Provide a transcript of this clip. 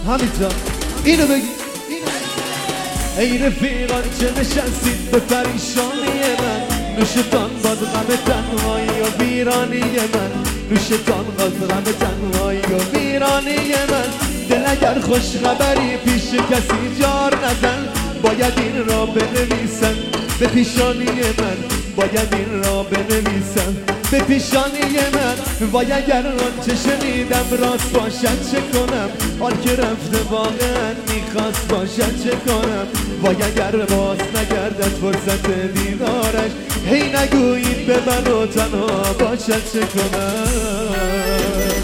همینطور اینو بگی. ای رفیقان چه نشستید به پریشانی من، نوشتان باد غم تنهایی و ویرانی من، نوشتان باد غم تنهایی و ویرانی من. دل اگر خوش خبری پیش کسی جار نزن، باید این را بنویسن به پیشانی من، باید این را بنویسن به پیشانی من. وای اگر آنچه شنیدم راست باشد چه کنم، آن که رفته واقعا میخواست باشد چه کنم. وای اگر باز نگردد فرصت دیدارش، هی نگویید به من و تنها باشد چه کنم.